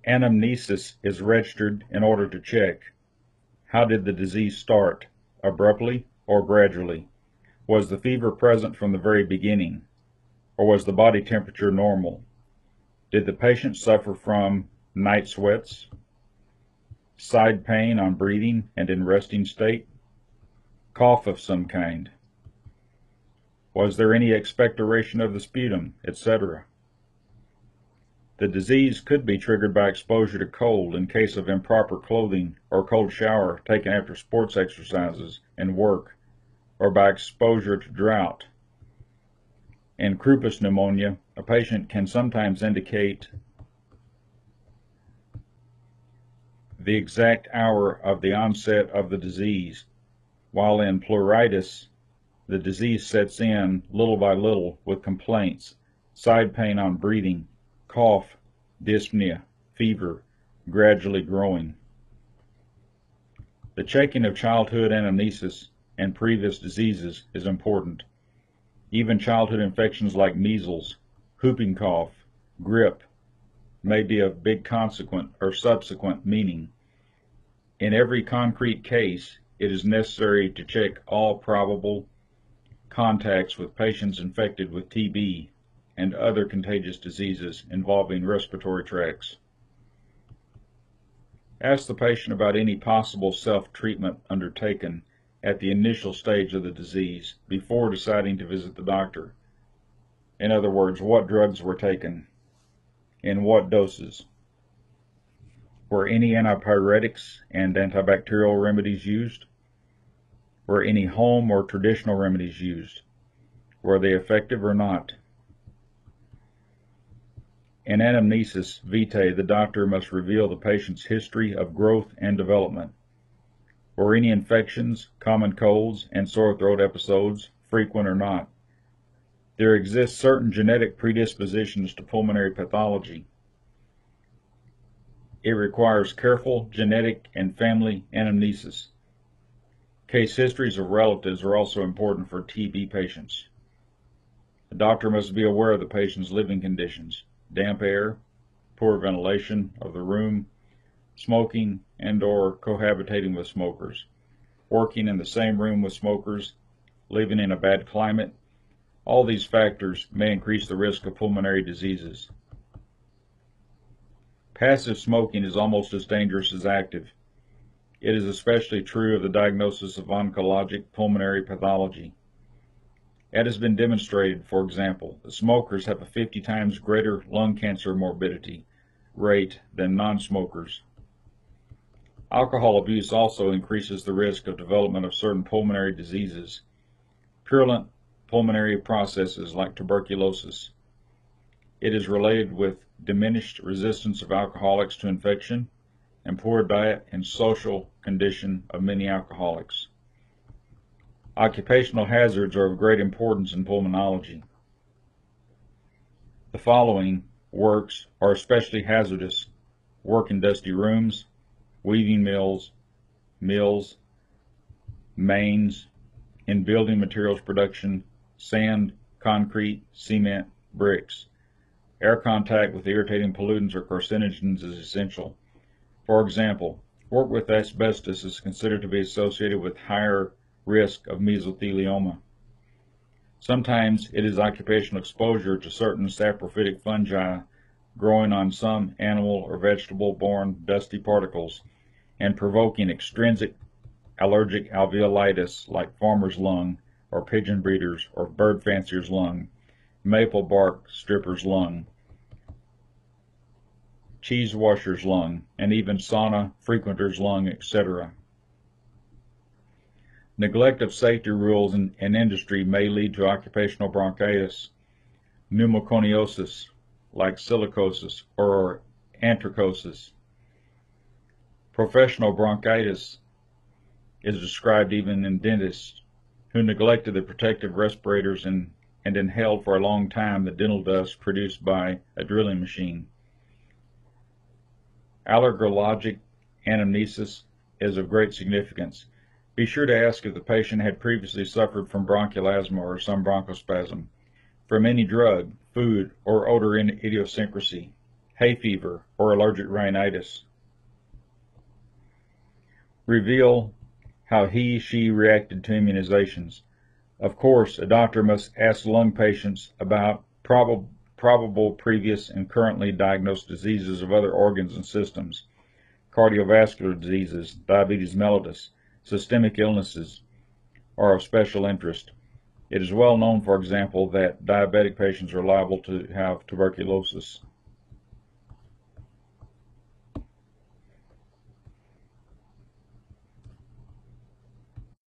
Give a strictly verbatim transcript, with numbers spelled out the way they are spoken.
Anamnesis is registered in order to check: how did the disease start, abruptly or gradually? Was the fever present from the very beginning, or was the body temperature normal? Did the patient suffer from night sweats, side pain on breathing and in resting state, cough of some kind? Was there any expectoration of the sputum, et cetera? The disease could be triggered by exposure to cold in case of improper clothing or cold shower taken after sports exercises and work, or by exposure to drought. In Croup pneumonia, a patient can sometimes indicate the exact hour of the onset of the disease, while in pleuritis, the disease sets in little by little with complaints, side pain on breathing, cough, dyspnea, fever, gradually growing. The checking of childhood anamnesis and previous diseases is important. Even childhood infections like measles, whooping cough, grip may be of big consequent or subsequent meaning. In every concrete case, it is necessary to check all probable contacts with patients infected with T B and other contagious diseases involving respiratory tracts. Ask the patient about any possible self-treatment undertaken at the initial stage of the disease before deciding to visit the doctor. In other words, what drugs were taken, in what doses. Were any antipyretics and antibacterial remedies used? Were any home or traditional remedies used? Were they effective or not? In anamnesis vitae, the doctor must reveal the patient's history of growth and development. Were any infections, common colds, and sore throat episodes frequent or not? There exist certain genetic predispositions to pulmonary pathology. It requires careful genetic and family anamnesis. Case histories of relatives are also important for T B patients. The doctor must be aware of the patient's living conditions: damp air, poor ventilation of the room, smoking and or cohabitating with smokers, working in the same room with smokers, living in a bad climate. All these factors may increase the risk of pulmonary diseases. Passive smoking is almost as dangerous as active. It is especially true of the diagnosis of oncologic pulmonary pathology. It has been demonstrated, for example, that smokers have a fifty times greater lung cancer morbidity rate than non-smokers. Alcohol abuse also increases the risk of development of certain pulmonary diseases, purulent pulmonary processes like tuberculosis. It is related with diminished resistance of alcoholics to infection and poor diet and social condition of many alcoholics. Occupational hazards are of great importance in pulmonology. The following works are especially hazardous: work in dusty rooms, weaving mills, mills, mains, in building materials production, sand, concrete, cement, bricks. Air contact with irritating pollutants or carcinogens is essential. For example, work with asbestos is considered to be associated with higher risk of mesothelioma. Sometimes it is occupational exposure to certain saprophytic fungi growing on some animal or vegetable-borne dusty particles and provoking extrinsic allergic alveolitis like farmer's lung or pigeon breeder's or bird fancier's lung, maple bark stripper's lung, cheese washer's lung, and even sauna frequenter's lung, et cetera. Neglect of safety rules in, in industry may lead to occupational bronchitis, pneumoconiosis like silicosis or anthracosis. Professional bronchitis is described even in dentists who neglected the protective respirators and, and inhaled for a long time the dental dust produced by a drilling machine. Allergologic anamnesis is of great significance. Be sure to ask if the patient had previously suffered from bronchial asthma or some bronchospasm, from any drug, food, or odor idiosyncrasy, hay fever, or allergic rhinitis. Reveal how he, she reacted to immunizations. Of course, a doctor must ask lung patients about prob probable previous and currently diagnosed diseases of other organs and systems, cardiovascular diseases, diabetes mellitus, systemic illnesses are of special interest. It is well known, for example, that diabetic patients are liable to have tuberculosis.